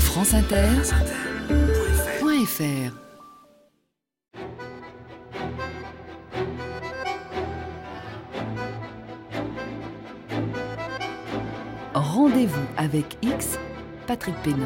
franceinter.fr. Rendez-vous avec X, Patrick Pénaud.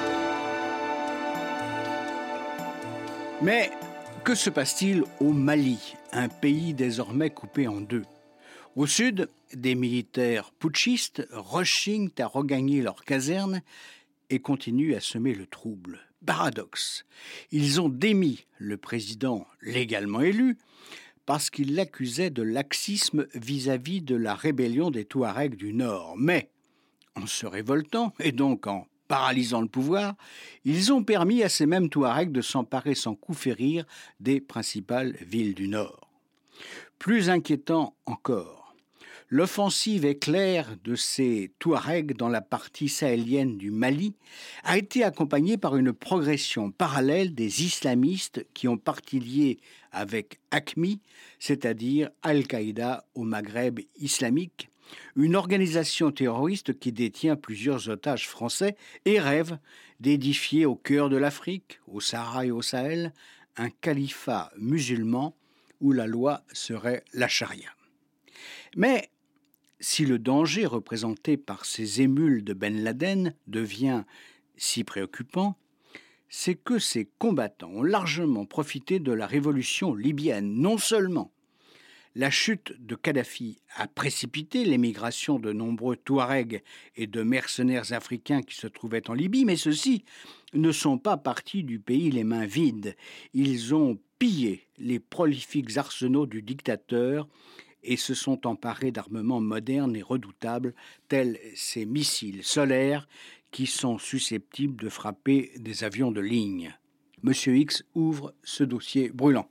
Mais que se passe-t-il au Mali, un pays désormais coupé en deux? Au sud, des militaires putschistes rechignent à regagner leurs casernes et continuent à semer le trouble. Paradoxe, ils ont démis le président légalement élu parce qu'il l'accusait de laxisme vis-à-vis de la rébellion des Touaregs du Nord. Mais, en se révoltant et donc en paralysant le pouvoir, ils ont permis à ces mêmes Touaregs de s'emparer sans coup férir des principales villes du Nord. Plus inquiétant encore, l'offensive éclair de ces Touaregs dans la partie sahélienne du Mali a été accompagnée par une progression parallèle des islamistes qui ont parti lié avec AQMI, c'est-à-dire Al-Qaïda au Maghreb islamique, une organisation terroriste qui détient plusieurs otages français et rêve d'édifier au cœur de l'Afrique, au Sahara et au Sahel, un califat musulman où la loi serait la charia. Mais si le danger représenté par ces émules de Ben Laden devient si préoccupant, c'est que ces combattants ont largement profité de la révolution libyenne. Non seulement la chute de Kadhafi a précipité l'émigration de nombreux Touaregs et de mercenaires africains qui se trouvaient en Libye, mais ceux-ci ne sont pas partis du pays les mains vides. Ils ont pillé les prolifiques arsenaux du dictateur et se sont emparés d'armements modernes et redoutables, tels ces missiles solaires qui sont susceptibles de frapper des avions de ligne. Monsieur X ouvre ce dossier brûlant.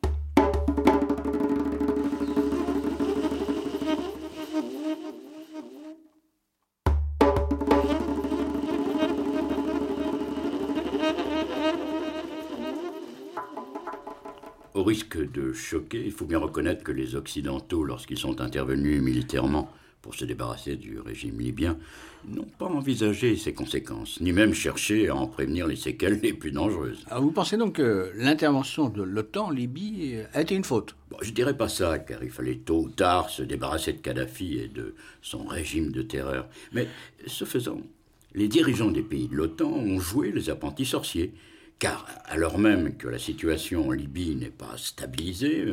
Au risque de choquer, il faut bien reconnaître que les Occidentaux, lorsqu'ils sont intervenus militairement pour se débarrasser du régime libyen, n'ont pas envisagé ses conséquences, ni même cherché à en prévenir les séquelles les plus dangereuses. Alors vous pensez donc que l'intervention de l'OTAN en Libye a été une faute? Bon, je dirais pas ça, car il fallait tôt ou tard se débarrasser de Kadhafi et de son régime de terreur. Mais ce faisant, les dirigeants des pays de l'OTAN ont joué les apprentis sorciers. Car, alors même que la situation en Libye n'est pas stabilisée,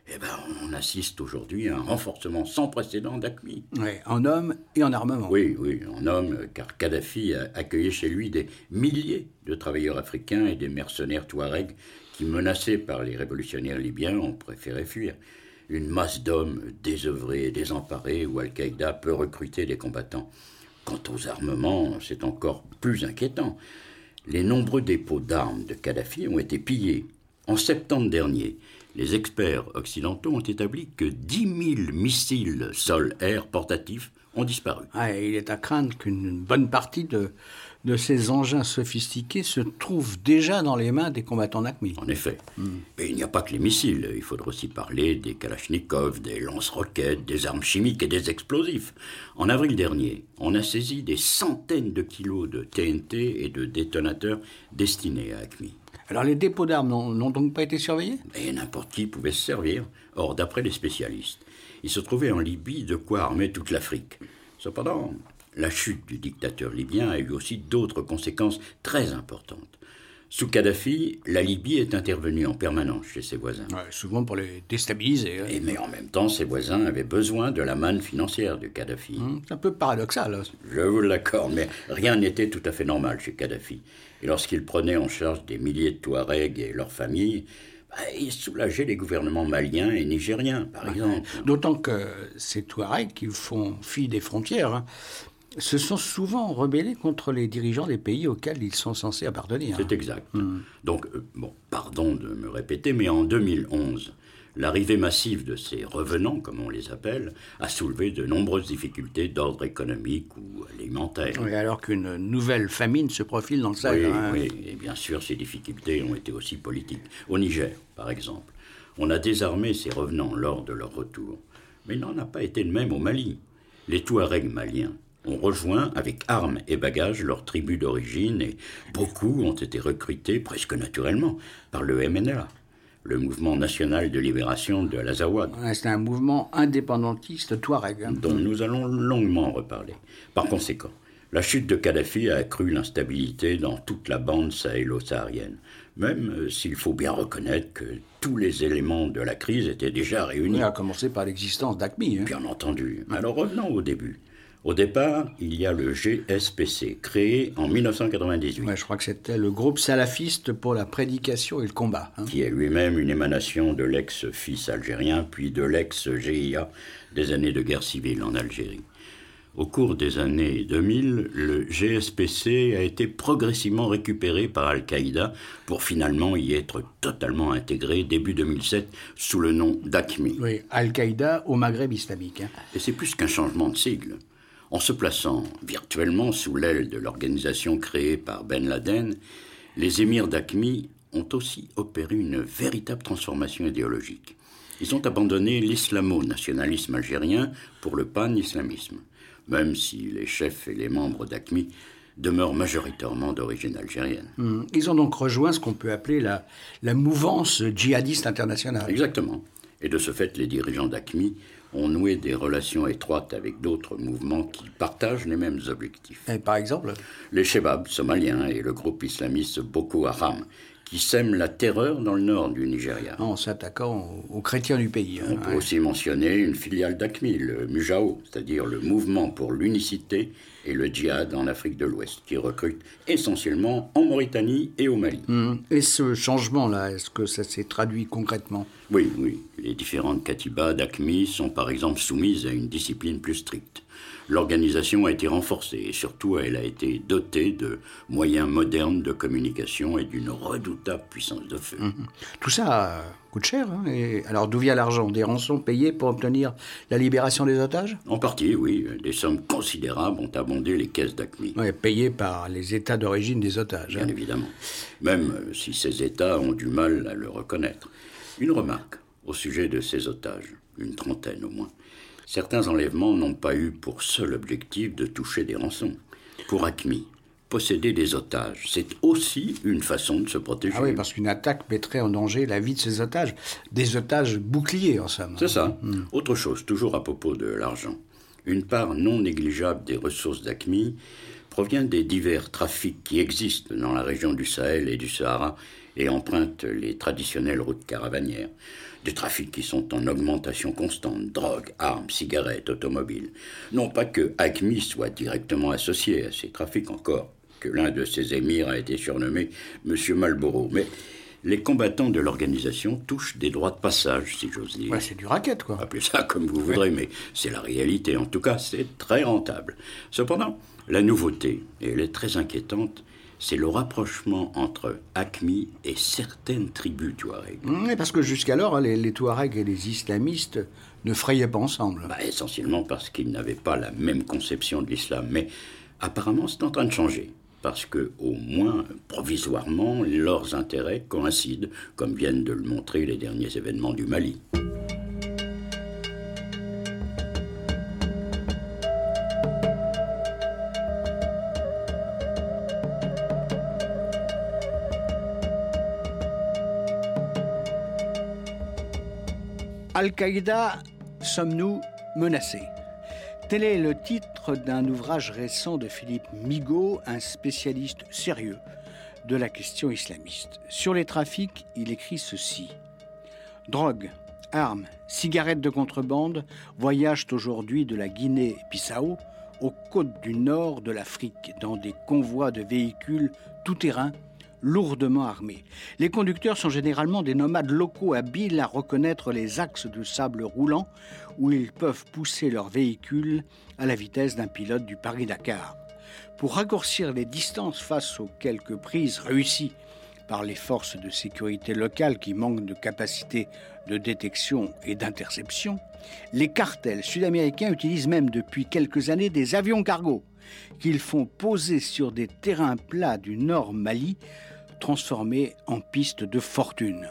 on assiste aujourd'hui à un renforcement sans précédent d'AQMI. Oui, en hommes et en armement. Oui, en hommes, car Kadhafi a accueilli chez lui des milliers de travailleurs africains et des mercenaires touaregs qui, menacés par les révolutionnaires libyens, ont préféré fuir. Une masse d'hommes désœuvrés et désemparés où Al-Qaïda peut recruter des combattants. Quant aux armements, c'est encore plus inquiétant. Les nombreux dépôts d'armes de Kadhafi ont été pillés. En septembre dernier, les experts occidentaux ont établi que 10 000 missiles sol-air portatifs ont disparu. Il est à craindre qu'une bonne partie de ces engins sophistiqués se trouvent déjà dans les mains des combattants d'AQMI. En effet. Mais il n'y a pas que les missiles. Il faudra aussi parler des kalachnikovs, des lance-roquettes, des armes chimiques et des explosifs. En avril dernier, on a saisi des centaines de kilos de TNT et de détonateurs destinés à AQMI. Alors les dépôts d'armes n'ont donc pas été surveillés? Mais n'importe qui pouvait se servir. Or, d'après les spécialistes, il se trouvait en Libye de quoi armer toute l'Afrique. Cependant, la chute du dictateur libyen a eu aussi d'autres conséquences très importantes. Sous Kadhafi, la Libye est intervenue en permanence chez ses voisins. Souvent pour les déstabiliser. Mais en même temps, ses voisins avaient besoin de la manne financière de Kadhafi. C'est un peu paradoxal. Je vous l'accorde, mais rien n'était tout à fait normal chez Kadhafi. Et lorsqu'il prenait en charge des milliers de Touaregs et leurs familles, il soulageait les gouvernements maliens et nigériens, par exemple. D'autant que ces Touaregs qui font fi des frontières se sont souvent rebellés contre les dirigeants des pays auxquels ils sont censés appartenir. C'est exact. Donc, pardon de me répéter, mais en 2011, l'arrivée massive de ces revenants, comme on les appelle, a soulevé de nombreuses difficultés d'ordre économique ou alimentaire. Oui, alors qu'une nouvelle famine se profile dans le Sahel. Oui, et bien sûr, ces difficultés ont été aussi politiques. Au Niger, par exemple, on a désarmé ces revenants lors de leur retour. Mais il n'en a pas été de même au Mali. Les Touaregs maliens ont rejoint avec armes et bagages leur tribu d'origine et beaucoup ont été recrutés presque naturellement par le MNLA, le Mouvement National de Libération de l'Azawad. Ouais, c'est un mouvement indépendantiste touareg. Dont nous allons longuement reparler. Par conséquent, la chute de Kadhafi a accru l'instabilité dans toute la bande sahélo-saharienne, même s'il faut bien reconnaître que tous les éléments de la crise étaient déjà réunis. Oui, à commencer par l'existence d'AQMI. Bien entendu. Alors revenons au début. Au départ, il y a le GSPC, créé en 1998. Ouais, je crois que c'était le groupe salafiste pour la prédication et le combat. Qui est lui-même une émanation de l'ex-fils algérien, puis de l'ex-GIA des années de guerre civile en Algérie. Au cours des années 2000, le GSPC a été progressivement récupéré par Al-Qaïda pour finalement y être totalement intégré début 2007 sous le nom d'AQMI. Oui, Al-Qaïda au Maghreb islamique. Et c'est plus qu'un changement de sigle. En se plaçant virtuellement sous l'aile de l'organisation créée par Ben Laden, les émirs d'AQMI ont aussi opéré une véritable transformation idéologique. Ils ont abandonné l'islamo-nationalisme algérien pour le pan-islamisme, même si les chefs et les membres d'AQMI demeurent majoritairement d'origine algérienne. Ils ont donc rejoint ce qu'on peut appeler la mouvance djihadiste internationale. Exactement. Et de ce fait, les dirigeants d'AQMI ont noué des relations étroites avec d'autres mouvements qui partagent les mêmes objectifs. Et par exemple, les Chebabs somaliens et le groupe islamiste Boko Haram, qui sèment la terreur dans le nord du Nigeria. En s'attaquant aux chrétiens du pays. On peut aussi mentionner une filiale d'AQMI, le MUJAO, c'est-à-dire le Mouvement pour l'unicité et le djihad en Afrique de l'Ouest, qui recrute essentiellement en Mauritanie et au Mali. Et ce changement-là, est-ce que ça s'est traduit concrètement ? Oui. Les différentes katibas d'AQMI sont par exemple soumises à une discipline plus stricte. L'organisation a été renforcée et surtout elle a été dotée de moyens modernes de communication et d'une redoutable puissance de feu. Tout ça coûte cher. Et alors d'où vient l'argent ? Des rançons payées pour obtenir la libération des otages ? En partie, oui. Des sommes considérables ont abondé les caisses d'AQMI. Oui, payées par les États d'origine des otages. Bien évidemment. Même si ces États ont du mal à le reconnaître. Une remarque au sujet de ces otages, une trentaine au moins. Certains enlèvements n'ont pas eu pour seul objectif de toucher des rançons. Pour AQMI, posséder des otages, c'est aussi une façon de se protéger. Ah oui, parce qu'une attaque mettrait en danger la vie de ces otages. Des otages boucliers, en somme. C'est ça. Autre chose, toujours à propos de l'argent. Une part non négligeable des ressources d'AQMI provient des divers trafics qui existent dans la région du Sahel et du Sahara et empruntent les traditionnelles routes caravanières. Des trafics qui sont en augmentation constante, drogue, armes, cigarettes, automobiles. Non pas que AQMI soit directement associé à ces trafics, encore que l'un de ses émirs a été surnommé Monsieur Marlboro, mais les combattants de l'organisation touchent des droits de passage, si j'ose dire. Ouais, c'est du racket, quoi. Appelez ça comme vous voudrez, mais c'est la réalité. En tout cas, c'est très rentable. Cependant, la nouveauté, et elle est très inquiétante, c'est le rapprochement entre AQMI et certaines tribus touaregs. Oui, parce que jusqu'alors, les Touaregs et les islamistes ne frayaient pas ensemble. Essentiellement parce qu'ils n'avaient pas la même conception de l'islam. Mais apparemment, c'est en train de changer. Parce que, au moins provisoirement, leurs intérêts coïncident, comme viennent de le montrer les derniers événements du Mali. Al-Qaïda, sommes-nous menacés ? Tel est le titre d'un ouvrage récent de Philippe Migaud, un spécialiste sérieux de la question islamiste. Sur les trafics, il écrit ceci. Drogue, armes, cigarettes de contrebande voyagent aujourd'hui de la Guinée-Bissau aux côtes du nord de l'Afrique dans des convois de véhicules tout-terrain lourdement armés. Les conducteurs sont généralement des nomades locaux habiles à reconnaître les axes de sable roulant où ils peuvent pousser leurs véhicules à la vitesse d'un pilote du Paris-Dakar. Pour raccourcir les distances face aux quelques prises réussies par les forces de sécurité locales qui manquent de capacité de détection et d'interception, les cartels sud-américains utilisent même depuis quelques années des avions cargo qu'ils font poser sur des terrains plats du nord Mali transformés en pistes de fortune.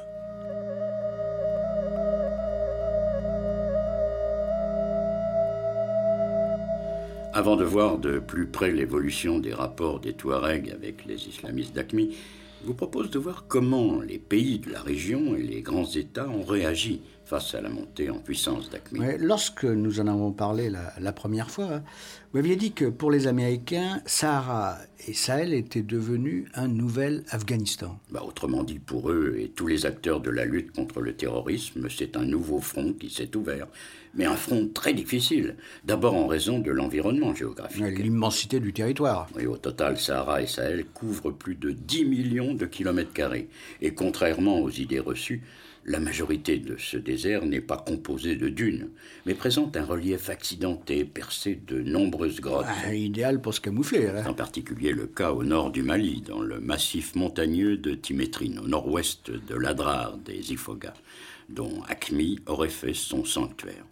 Avant de voir de plus près l'évolution des rapports des Touaregs avec les islamistes d'AQMI, je vous propose de voir comment les pays de la région et les grands États ont réagi face à la montée en puissance d'AQMI. Ouais, lorsque nous en avons parlé la première fois, vous aviez dit que pour les Américains, Sahara et Sahel étaient devenus un nouvel Afghanistan. Autrement dit, pour eux et tous les acteurs de la lutte contre le terrorisme, c'est un nouveau front qui s'est ouvert. Mais un front très difficile, d'abord en raison de l'environnement géographique. Ouais, l'immensité du territoire. Et au total, Sahara et Sahel couvrent plus de 10 millions de kilomètres carrés. Et contrairement aux idées reçues, la majorité de ce désert n'est pas composée de dunes, mais présente un relief accidenté, percé de nombreuses grottes. Idéal pour se camoufler. C'est en particulier le cas au nord du Mali, dans le massif montagneux de Timétrine, au nord-ouest de l'Adrar des Ifoghas, dont AQMI aurait fait son sanctuaire.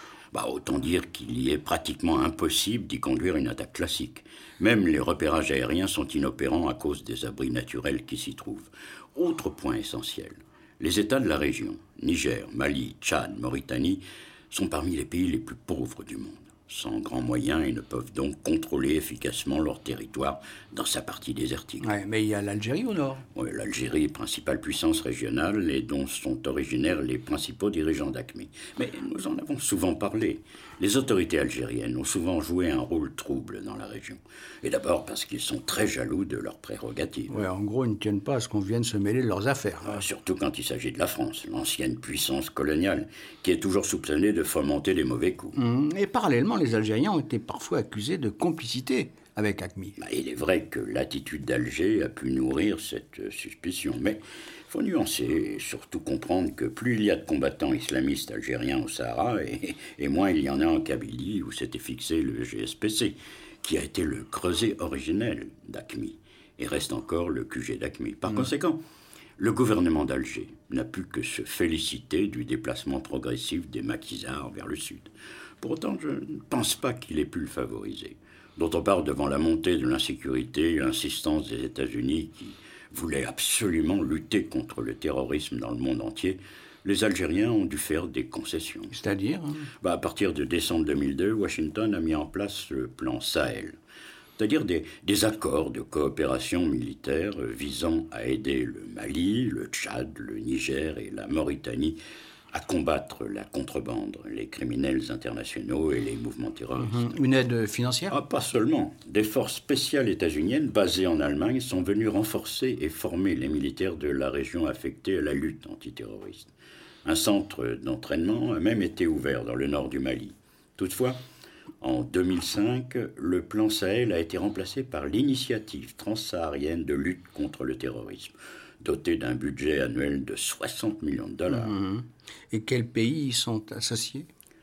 Autant dire qu'il y est pratiquement impossible d'y conduire une attaque classique. Même les repérages aériens sont inopérants à cause des abris naturels qui s'y trouvent. Autre point essentiel. Les États de la région, Niger, Mali, Tchad, Mauritanie, sont parmi les pays les plus pauvres du monde. Sans grands moyens, ils ne peuvent donc contrôler efficacement leur territoire dans sa partie désertique. Ouais, mais il y a l'Algérie au nord. Oui, l'Algérie, principale puissance régionale et dont sont originaires les principaux dirigeants d'AQMI. Mais nous en avons souvent parlé. Les autorités algériennes ont souvent joué un rôle trouble dans la région. Et d'abord parce qu'ils sont très jaloux de leurs prérogatives. Ouais, en gros, ils ne tiennent pas à ce qu'on vienne se mêler de leurs affaires. Surtout quand il s'agit de la France, l'ancienne puissance coloniale, qui est toujours soupçonnée de fomenter les mauvais coups. Et parallèlement, les Algériens ont été parfois accusés de complicité avec AQMI. Il est vrai que l'attitude d'Alger a pu nourrir cette suspicion, mais il faut nuancer et surtout comprendre que plus il y a de combattants islamistes algériens au Sahara, et moins il y en a en Kabylie où s'était fixé le GSPC, qui a été le creuset originel d'AQMI, et reste encore le QG d'AQMI. Par conséquent, le gouvernement d'Alger n'a pu que se féliciter du déplacement progressif des maquisards vers le sud. Pour autant, je ne pense pas qu'il ait pu le favoriser. D'autre part, devant la montée de l'insécurité et l'insistance des États-Unis qui voulaient absolument lutter contre le terrorisme dans le monde entier, les Algériens ont dû faire des concessions. C'est-à-dire À partir de décembre 2002, Washington a mis en place le plan Sahel, c'est-à-dire des accords de coopération militaire visant à aider le Mali, le Tchad, le Niger et la Mauritanie à combattre la contrebande, les criminels internationaux et les mouvements terroristes. Une aide financière Pas seulement. Des forces spéciales états-uniennes basées en Allemagne sont venues renforcer et former les militaires de la région affectée à la lutte antiterroriste. Un centre d'entraînement a même été ouvert dans le nord du Mali. Toutefois, en 2005, le plan Sahel a été remplacé par l'initiative transsaharienne de lutte contre le terrorisme, dotée d'un budget annuel de 60 millions de dollars. Et quels pays y sont associés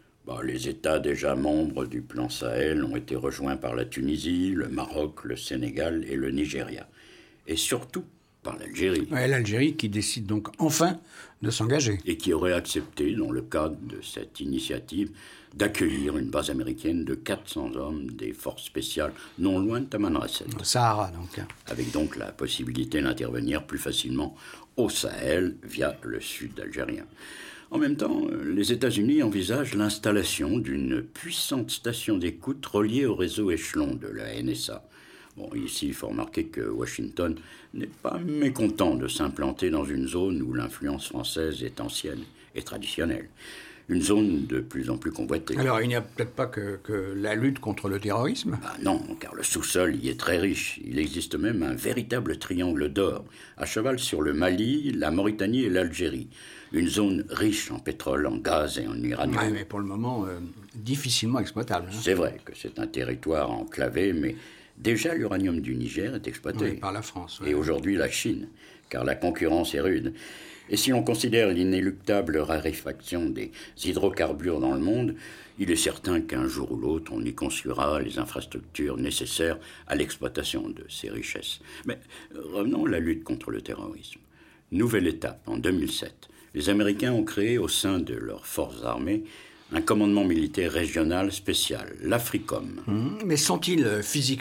Les États déjà membres du plan Sahel ont été rejoints par la Tunisie, le Maroc, le Sénégal et le Nigeria. Et surtout par l'Algérie. Ouais, l'Algérie qui décide donc enfin de s'engager. Et qui aurait accepté, dans le cadre de cette initiative, d'accueillir une base américaine de 400 hommes des forces spéciales non loin de Tamanrasset. Au Sahara, donc. Avec donc la possibilité d'intervenir plus facilement au Sahel via le sud algérien. En même temps, les États-Unis envisagent l'installation d'une puissante station d'écoute reliée au réseau échelon de la NSA. Ici, il faut remarquer que Washington n'est pas mécontent de s'implanter dans une zone où l'influence française est ancienne et traditionnelle. Une zone de plus en plus convoitée. Alors, il n'y a peut-être pas que la lutte contre le terrorisme Non, car le sous-sol y est très riche. Il existe même un véritable triangle d'or, à cheval sur le Mali, la Mauritanie et l'Algérie. Une zone riche en pétrole, en gaz et en uranium. Oui, mais pour le moment, difficilement exploitable. C'est vrai que c'est un territoire enclavé, mais déjà l'uranium du Niger est exploité. Oui, par la France. Et aujourd'hui la Chine, car la concurrence est rude. Et si l'on considère l'inéluctable raréfaction des hydrocarbures dans le monde, il est certain qu'un jour ou l'autre, on y construira les infrastructures nécessaires à l'exploitation de ces richesses. Mais revenons à la lutte contre le terrorisme. Nouvelle étape, en 2007. Les Américains ont créé au sein de leurs forces armées un commandement militaire régional spécial, l'AFRICOM. Mais sont-ils physiquement présents ?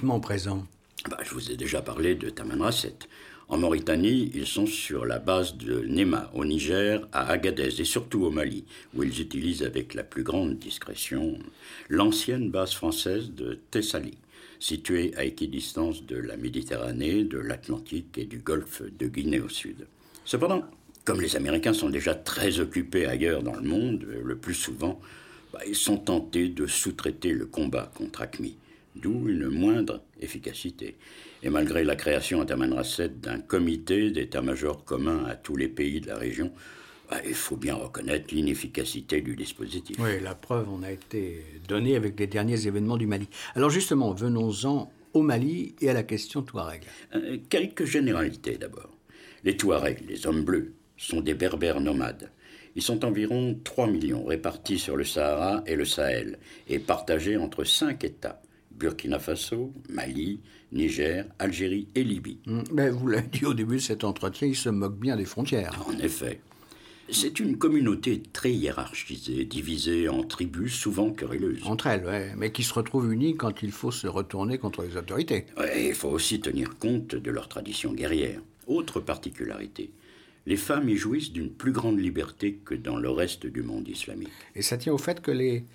Je vous ai déjà parlé de Tamanrasset. En Mauritanie, ils sont sur la base de Nema, au Niger, à Agadez et surtout au Mali, où ils utilisent avec la plus grande discrétion l'ancienne base française de Thessalie, située à équidistance de la Méditerranée, de l'Atlantique et du golfe de Guinée au sud. Cependant, comme les Américains sont déjà très occupés ailleurs dans le monde, le plus souvent, ils sont tentés de sous-traiter le combat contre AQMI, d'où une moindre efficacité. Et malgré la création à Tamanrasset d'un comité d'état-major commun à tous les pays de la région, il faut bien reconnaître l'inefficacité du dispositif. Oui, la preuve en a été donnée avec les derniers événements du Mali. Alors justement, venons-en au Mali et à la question Touareg. Quelques généralités d'abord. Les Touaregs, les hommes bleus, sont des berbères nomades. Ils sont environ 3 millions répartis sur le Sahara et le Sahel et partagés entre 5 États. Burkina Faso, Mali, Niger, Algérie et Libye. Mais vous l'avez dit au début de cet entretien, ils se moquent bien des frontières. En effet. C'est une communauté très hiérarchisée, divisée en tribus souvent querelleuses. Entre elles, oui, mais qui se retrouvent unies quand il faut se retourner contre les autorités. Ouais, il faut aussi tenir compte de leur tradition guerrière. Autre particularité, les femmes y jouissent d'une plus grande liberté que dans le reste du monde islamique. Et ça tient au fait que les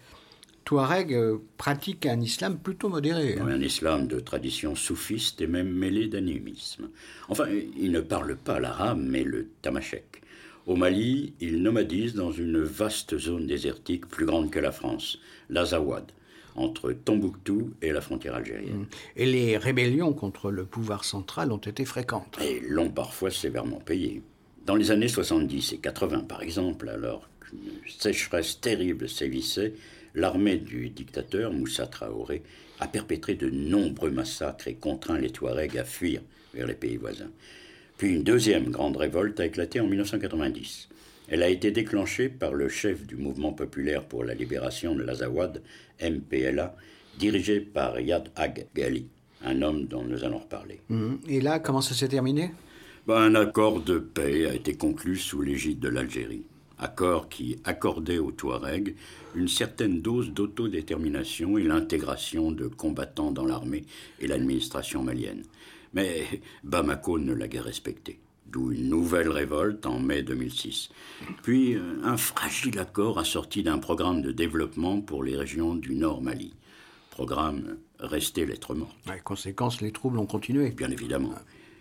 Touaregs pratiquent un islam plutôt modéré. Un islam de tradition soufiste et même mêlé d'animisme. Enfin, ils ne parlent pas l'arabe, mais le tamashek. Au Mali, ils nomadisent dans une vaste zone désertique plus grande que la France, l'Azawad, entre Tombouctou et la frontière algérienne. Et les rébellions contre le pouvoir central ont été fréquentes. Et l'ont parfois sévèrement payé. Dans les années 70 et 80, par exemple, alors qu'une sécheresse terrible sévissait, l'armée du dictateur Moussa Traoré a perpétré de nombreux massacres et contraint les Touaregs à fuir vers les pays voisins. Puis une deuxième grande révolte a éclaté en 1990. Elle a été déclenchée par le chef du mouvement populaire pour la libération de l'Azawad, MPLA, dirigé par Yad Ag Ghali, un homme dont nous allons reparler. Et là, comment ça s'est terminé ? Un accord de paix a été conclu sous l'égide de l'Algérie. Accord qui accordait aux Touaregs une certaine dose d'autodétermination et l'intégration de combattants dans l'armée et l'administration malienne. Mais Bamako ne l'a guère respecté, d'où une nouvelle révolte en mai 2006. Puis un fragile accord assorti d'un programme de développement pour les régions du Nord Mali. Programme resté lettre morte. Conséquence, les troubles ont continué. Bien évidemment.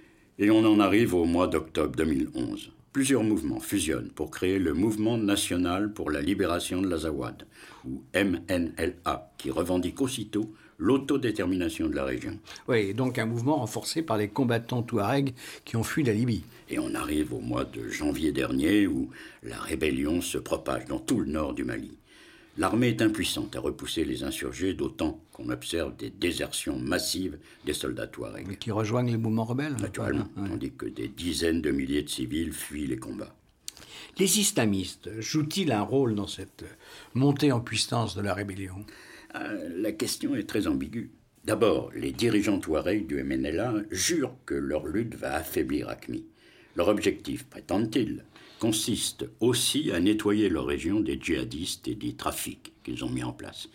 Et on en arrive au mois d'octobre 2011. Plusieurs mouvements fusionnent pour créer le Mouvement national pour la libération de l'Azawad, ou MNLA, qui revendique aussitôt l'autodétermination de la région. Oui, donc un mouvement renforcé par les combattants touaregs qui ont fui la Libye. Et on arrive au mois de janvier dernier où la rébellion se propage dans tout le nord du Mali. L'armée est impuissante à repousser les insurgés, d'autant qu'on observe des désertions massives des soldats touaregs. Mais qui rejoignent les mouvements rebelles. Naturellement, tandis que des dizaines de milliers de civils fuient les combats. Les islamistes jouent-ils un rôle dans cette montée en puissance de la rébellion ? La question est très ambiguë. D'abord, les dirigeants touaregs du MNLA jurent que leur lutte va affaiblir AQMI. Leur objectif, prétendent-ils, consiste aussi à nettoyer leur région des djihadistes et des trafics qu'ils ont mis en place.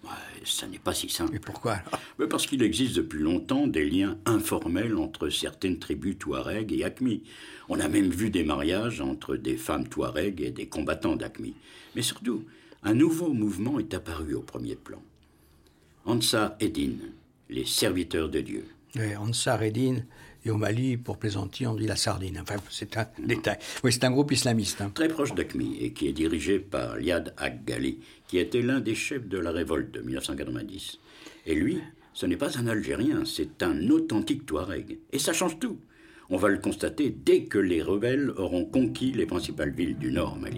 Ça n'est pas si simple. Mais pourquoi alors ? Parce qu'il existe depuis longtemps des liens informels entre certaines tribus touaregs et AQMI. On a même vu des mariages entre des femmes touaregs et des combattants d'AQMI. Mais surtout, un nouveau mouvement est apparu au premier plan. Ansar Eddin, les serviteurs de Dieu. Oui, Ansar Eddin, et au Mali, pour plaisanter, on dit la sardine. Enfin, c'est un détail. Oui, c'est un groupe islamiste. Très proche d'AQMI et qui est dirigé par Yad Ag Ghali, qui était l'un des chefs de la révolte de 1990. Et lui, ce n'est pas un Algérien, c'est un authentique Touareg. Et ça change tout. On va le constater dès que les rebelles auront conquis les principales villes du nord Mali.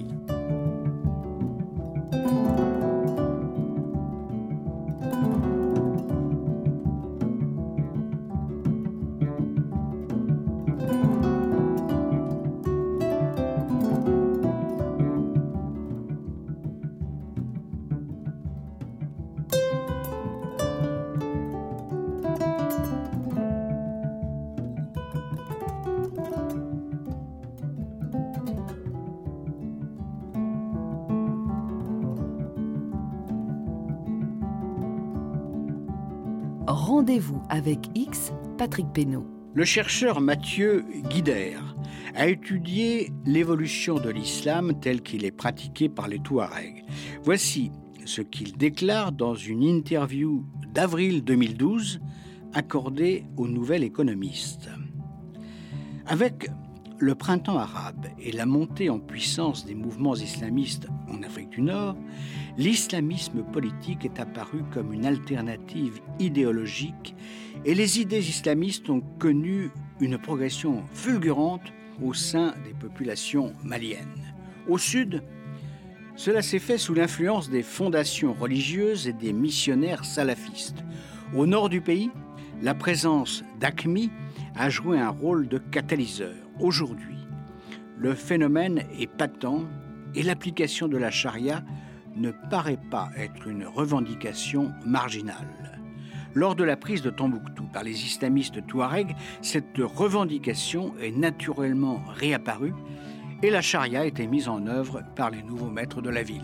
Rendez-vous avec X, Patrick Pénaud. Le chercheur Mathieu Guidère a étudié l'évolution de l'islam tel qu'il est pratiqué par les Touaregs. Voici ce qu'il déclare dans une interview d'avril 2012 accordée au Nouvel Économiste. Avec le printemps arabe et la montée en puissance des mouvements islamistes en Afrique du Nord, l'islamisme politique est apparu comme une alternative idéologique et les idées islamistes ont connu une progression fulgurante au sein des populations maliennes. Au sud, cela s'est fait sous l'influence des fondations religieuses et des missionnaires salafistes. Au nord du pays, la présence d'AQMI a joué un rôle de catalyseur. Aujourd'hui, le phénomène est patent et l'application de la charia ne paraît pas être une revendication marginale. Lors de la prise de Tombouctou par les islamistes touaregs, cette revendication est naturellement réapparue et la charia a été mise en œuvre par les nouveaux maîtres de la ville.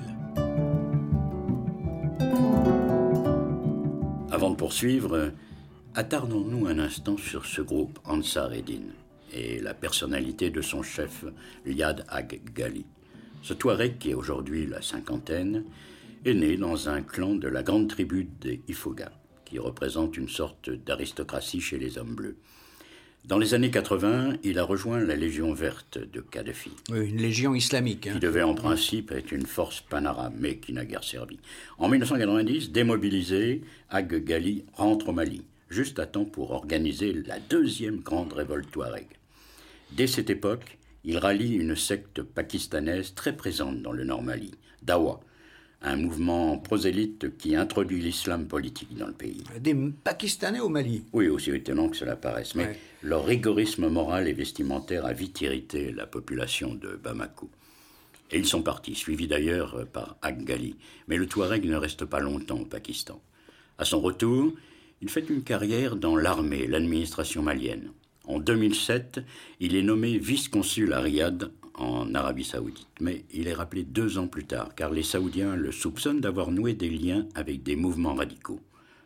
Avant de poursuivre, attardons-nous un instant sur ce groupe Ansar Eddin et la personnalité de son chef, Liad Ag Ghali. Ce Touareg, qui est aujourd'hui la cinquantaine, est né dans un clan de la grande tribu des Ifoga, qui représente une sorte d'aristocratie chez les hommes bleus. Dans les années 80, il a rejoint la Légion verte de Kadhafi. Oui, une légion islamique. Qui devait en principe être une force panarabe, mais qui n'a guère servi. En 1990, démobilisé, Ag Ghali rentre au Mali, juste à temps pour organiser la deuxième grande révolte touareg. Dès cette époque, il rallie une secte pakistanaise très présente dans le Nord Mali, Dawa, un mouvement prosélyte qui introduit l'islam politique dans le pays. Des Pakistanais au Mali? Oui, aussi étonnant que cela paraisse, mais leur rigorisme moral et vestimentaire a vite irrité la population de Bamako. Et ils sont partis, suivis d'ailleurs par Ag Ghali. Mais le Touareg ne reste pas longtemps au Pakistan. À son retour, il fait une carrière dans l'armée, l'administration malienne. En 2007, il est nommé vice-consul à Riyad, en Arabie Saoudite. Mais il est rappelé 2 ans plus tard, car les Saoudiens le soupçonnent d'avoir noué des liens avec des mouvements radicaux.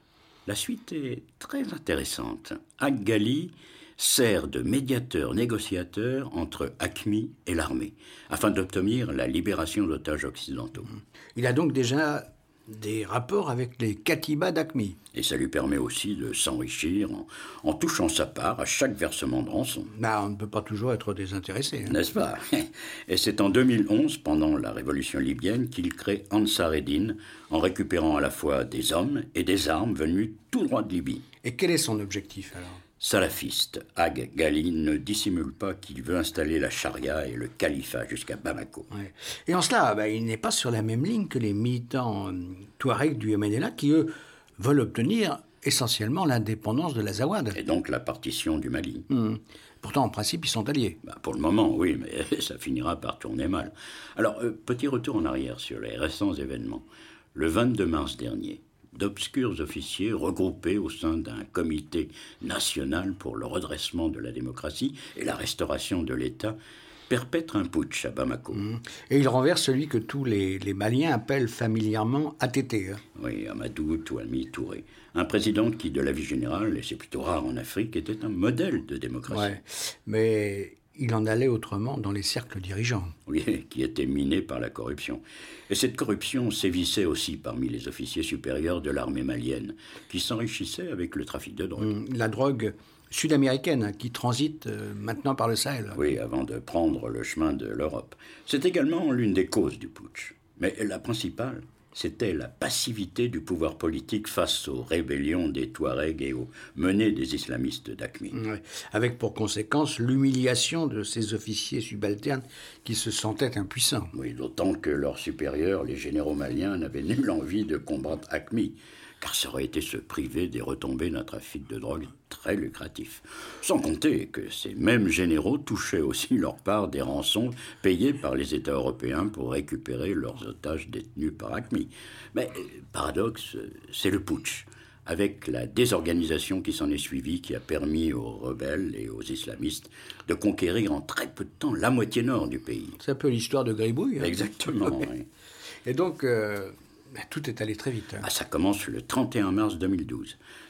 La suite est très intéressante. Ag Ghali sert de médiateur-négociateur entre AQMI et l'armée, afin d'obtenir la libération d'otages occidentaux. Il a donc déjà des rapports avec les katibas d'AQMI. Et ça lui permet aussi de s'enrichir en touchant sa part à chaque versement de rançon. On ne peut pas toujours être désintéressé. N'est-ce pas? Et c'est en 2011, pendant la révolution libyenne, qu'il crée Ansar Eddin, en récupérant à la fois des hommes et des armes venus tout droit de Libye. Et quel est son objectif alors? Salafiste, Ag Ghali ne dissimule pas qu'il veut installer la charia et le califat jusqu'à Bamako. Ouais. Et en cela, il n'est pas sur la même ligne que les militants touaregs du MNLA qui, eux, veulent obtenir essentiellement l'indépendance de l'Azawad. Et donc la partition du Mali. Pourtant, en principe, ils sont alliés. Pour le moment, oui, mais ça finira par tourner mal. Alors, petit retour en arrière sur les récents événements. Le 22 mars dernier, d'obscurs officiers regroupés au sein d'un comité national pour le redressement de la démocratie et la restauration de l'État perpètrent un putsch à Bamako. Et il renverse celui que tous les Maliens appellent familièrement ATT. Oui, Amadou Touami Touré. Un président qui, de la vie générale, et c'est plutôt rare en Afrique, était un modèle de démocratie. Ouais, mais il en allait autrement dans les cercles dirigeants. Oui, qui était miné par la corruption. Et cette corruption sévissait aussi parmi les officiers supérieurs de l'armée malienne, qui s'enrichissaient avec le trafic de drogue. La drogue sud-américaine qui transite maintenant par le Sahel. Oui, avant de prendre le chemin de l'Europe. C'est également l'une des causes du putsch. Mais la principale, c'était la passivité du pouvoir politique face aux rébellions des Touaregs et aux menées des islamistes d'AQMI. Ouais. Avec pour conséquence l'humiliation de ces officiers subalternes qui se sentaient impuissants. Oui, d'autant que leurs supérieurs, les généraux maliens, n'avaient nulle envie de combattre AQMI, car ça aurait été se priver des retombées d'un trafic de drogue très lucratif. Sans compter que ces mêmes généraux touchaient aussi leur part des rançons payées par les États européens pour récupérer leurs otages détenus par AQMI. Mais, paradoxe, c'est le putsch, avec la désorganisation qui s'en est suivie, qui a permis aux rebelles et aux islamistes de conquérir en très peu de temps la moitié nord du pays. C'est un peu l'histoire de Gribouille. Exactement, oui. Et donc, tout est allé très vite. Ça commence le 31 mars 2012.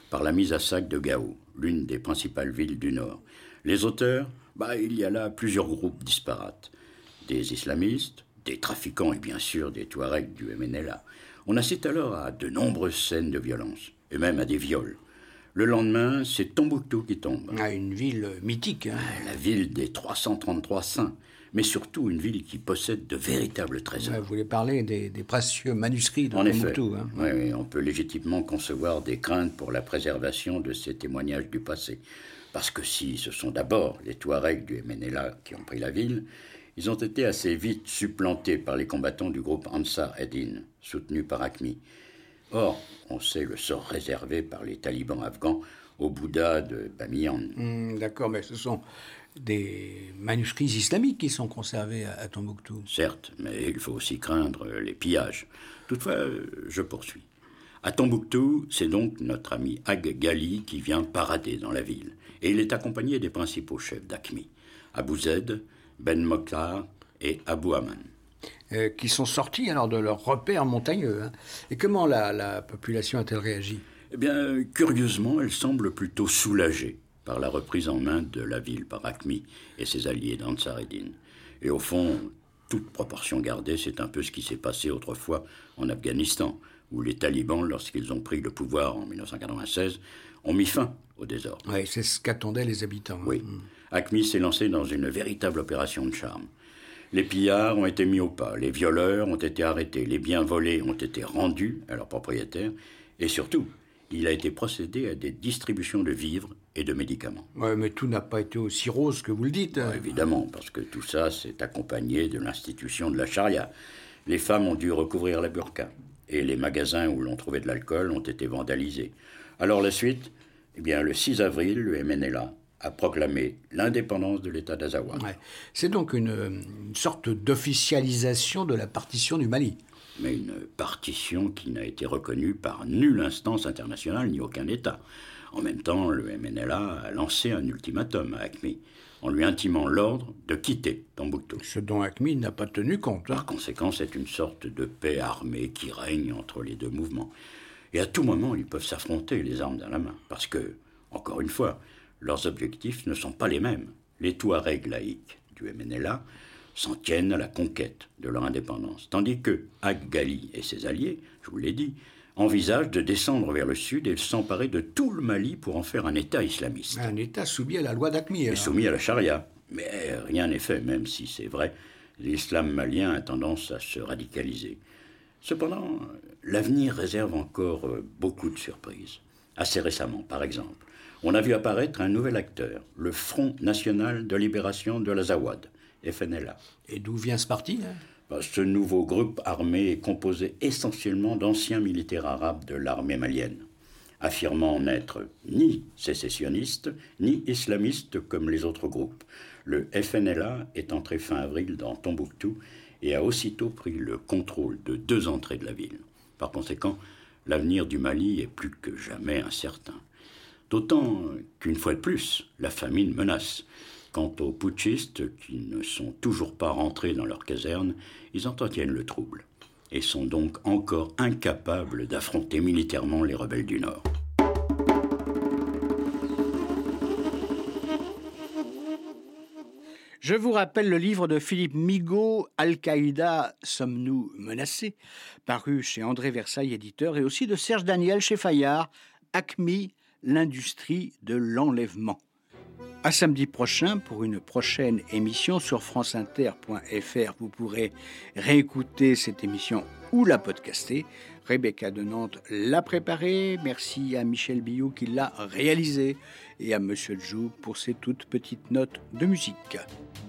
par la mise à sac de Gao, l'une des principales villes du Nord. Les auteurs, il y a là plusieurs groupes disparates. Des islamistes, des trafiquants et bien sûr des Touaregs du MNLA. On assiste alors à de nombreuses scènes de violence, et même à des viols. Le lendemain, c'est Tombouctou qui tombe. Une ville mythique. La ville des 333 saints, mais surtout une ville qui possède de véritables trésors. Vous voulez parler des précieux manuscrits de Tombouctou. En effet, oui, on peut légitimement concevoir des craintes pour la préservation de ces témoignages du passé. Parce que si ce sont d'abord les Touaregs du MNLA qui ont pris la ville, ils ont été assez vite supplantés par les combattants du groupe Ansar Eddin, soutenu par AQMI. Or, on sait le sort réservé par les talibans afghans au Bouddha de Bamiyan. D'accord, mais ce sont des manuscrits islamiques qui sont conservés à Tombouctou. Certes, mais il faut aussi craindre les pillages. Toutefois, je poursuis. À Tombouctou, c'est donc notre ami Ag Ghali qui vient parader dans la ville. Et il est accompagné des principaux chefs d'AQMI, Abou Zed, Ben Mokhtar et Abou Aman. Qui sont sortis alors de leur repère montagneux. Et comment la population a-t-elle réagi ? Eh bien, curieusement, elle semble plutôt soulagée par la reprise en main de la ville par AQMI et ses alliés d'Ansar Eddin. Et au fond, toute proportion gardée, c'est un peu ce qui s'est passé autrefois en Afghanistan, où les talibans, lorsqu'ils ont pris le pouvoir en 1996, ont mis fin au désordre. Oui, c'est ce qu'attendaient les habitants. Oui. AQMI s'est lancé dans une véritable opération de charme. Les pillards ont été mis au pas, les violeurs ont été arrêtés, les biens volés ont été rendus à leurs propriétaires, et surtout, il a été procédé à des distributions de vivres et de médicaments. Oui, mais tout n'a pas été aussi rose que vous le dites. Évidemment, parce que tout ça s'est accompagné de l'institution de la charia. Les femmes ont dû recouvrir la burqa, et les magasins où l'on trouvait de l'alcool ont été vandalisés. Alors la suite, le 6 avril, le MNLA a proclamé l'indépendance de l'État d'Azawad. Ouais. C'est donc une sorte d'officialisation de la partition du Mali. Mais une partition qui n'a été reconnue par nulle instance internationale ni aucun État. En même temps, le MNLA a lancé un ultimatum à AQMI, en lui intimant l'ordre de quitter Tombouctou. Ce dont AQMI n'a pas tenu compte. Par conséquent, c'est une sorte de paix armée qui règne entre les deux mouvements. Et à tout moment, ils peuvent s'affronter les armes dans la main. Parce que, encore une fois, leurs objectifs ne sont pas les mêmes. Les Touaregs laïcs du MNLA s'en tiennent à la conquête de leur indépendance, tandis que Ag Ghali et ses alliés, je vous l'ai dit, envisagent de descendre vers le sud et de s'emparer de tout le Mali pour en faire un État islamiste. Un État soumis à la loi d'AQMI. Et soumis à la charia. Mais rien n'est fait, même si c'est vrai, l'islam malien a tendance à se radicaliser. Cependant, l'avenir réserve encore beaucoup de surprises. Assez récemment, par exemple, on a vu apparaître un nouvel acteur, le Front National de Libération de l'Azawad, FNLA. Et d'où vient ce parti ? Ce nouveau groupe armé est composé essentiellement d'anciens militaires arabes de l'armée malienne, affirmant n'être ni sécessionniste, ni islamiste comme les autres groupes. Le FNLA est entré fin avril dans Tombouctou et a aussitôt pris le contrôle de 2 entrées de la ville. Par conséquent, l'avenir du Mali est plus que jamais incertain. D'autant qu'une fois de plus, la famine menace. Quant aux putschistes, qui ne sont toujours pas rentrés dans leur caserne, ils entretiennent le trouble et sont donc encore incapables d'affronter militairement les rebelles du Nord. Je vous rappelle le livre de Philippe Migaud, Al-Qaïda, sommes-nous menacés, paru chez André Versailles, éditeur, et aussi de Serge Daniel chez Fayard, AQMI, l'industrie de l'enlèvement. À samedi prochain pour une prochaine émission sur franceinter.fr. Vous pourrez réécouter cette émission ou la podcaster. Rebecca de Nantes l'a préparée. Merci à Michel Billot qui l'a réalisée et à Monsieur Jou pour ses toutes petites notes de musique.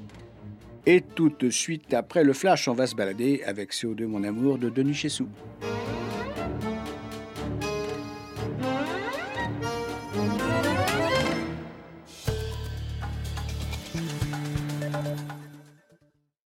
Et tout de suite après le flash, on va se balader avec CO2 Mon Amour de Denis Chessou.